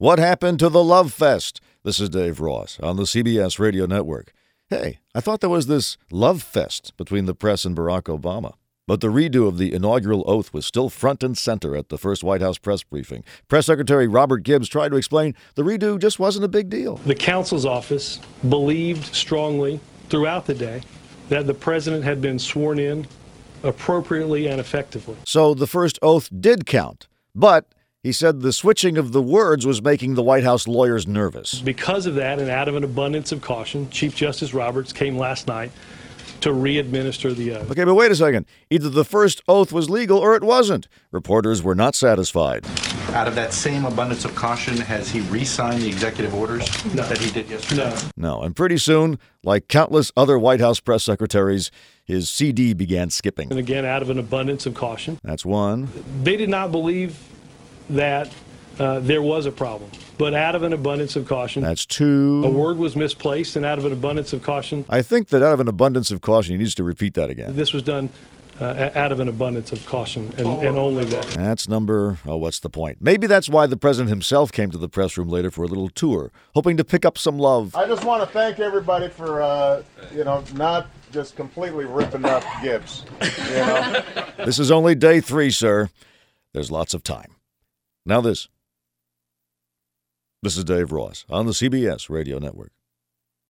What happened to the Love Fest? This is Dave Ross on the CBS Radio Network. Hey, I thought there was this love fest between the press and Barack Obama. But the redo of the inaugural oath was still front and center at the first White House press briefing. Press Secretary Robert Gibbs tried to explain the redo just wasn't a big deal. The counsel's office believed strongly throughout the day that the president had been sworn in appropriately and effectively. So the first oath did count, but he said the switching of the words was making the White House lawyers nervous. Because of that, and out of an abundance of caution, Chief Justice Roberts came last night to re-administer the oath. Okay, but wait a second. Either the first oath was legal or it wasn't. Reporters were not satisfied. Out of that same abundance of caution, has he re-signed the executive orders that he did yesterday? No, and pretty soon, like countless other White House press secretaries, his CD began skipping. And again, out of an abundance of caution. That's one. They did not believe that there was a problem, but out of an abundance of caution. That's two. A word was misplaced, and out of an abundance of caution. I think that out of an abundance of caution, he needs to repeat that again. This was done out of an abundance of caution, and only that. That's what's the point? Maybe that's why the president himself came to the press room later for a little tour, hoping to pick up some love. I just want to thank everybody for, not just completely ripping up Gibbs. This is only day 3, sir. There's lots of time. Now this. This is Dave Ross on the CBS Radio Network.